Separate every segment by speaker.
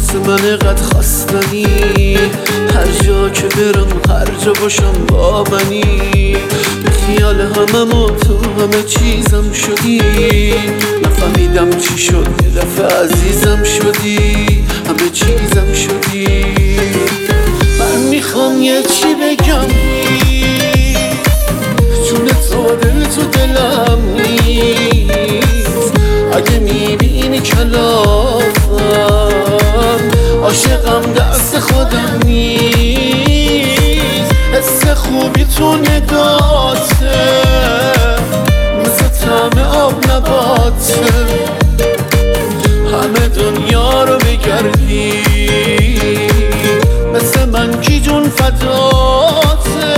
Speaker 1: واسه من قد خواستنی، هر جا که برم هر جا باشم با منی. خیال همم و تو همه چیزم شدی، نفهمیدم چی شد یه دفعه عزیزم شدی، همه چیزم شدی. من میخوام یه چی بگم چون تو دل تو دلم نیست. اگه میبینی کلافم عاشقم دست خودم نیست. حس خوبی تو نگاته مثل طعم آب نباته، همه دنیا رو بگردی مثل من کی جون فداته.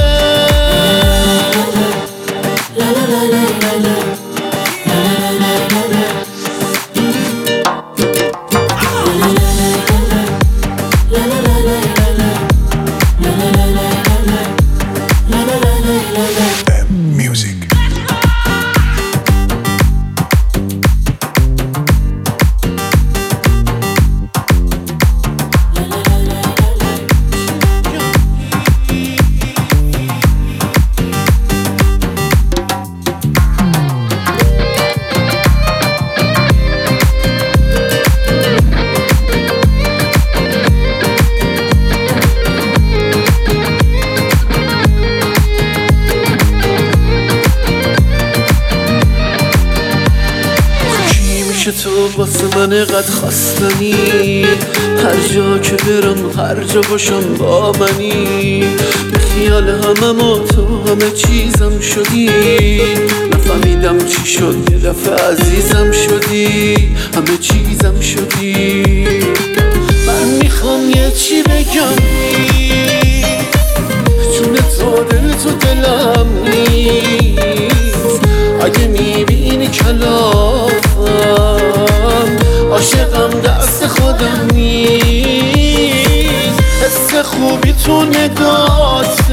Speaker 1: تو واسه من قد خواستنی، هر جا که برم هر جا باشم با منی. خیال همم و تو همه چیزم شدی، نفهمیدم چی شد یه دفعه عزیزم شدی، همه چیزم شدی. من میخوام یه چی بگم چون تو دل تو دلم نیست. اگه میبینی کلافم عاشقم دست خودم نیست. حس خوبی تو نگات